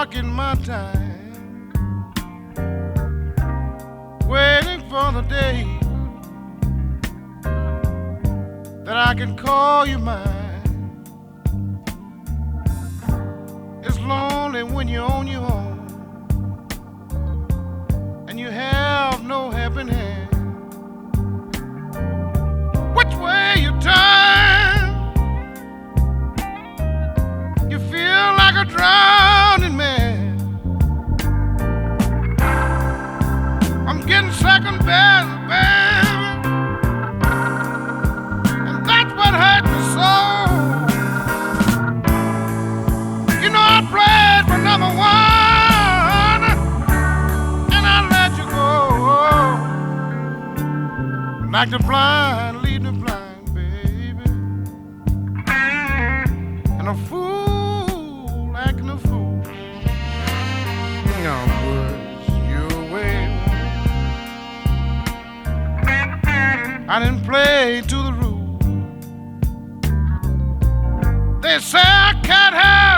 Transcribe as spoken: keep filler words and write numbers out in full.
marking my time, waiting for the day that I can call you mine. It's lonely when you're on your own and you have no helping hand. Which way you turn, you feel like a drowning man. I'm getting second best, baby, and that's what hurt me so. You know I played for number one, and I let you go. Like the blind lead the blind, baby, and a fool acting a fool. Now was your way. I didn't play to the rule. They say I can't have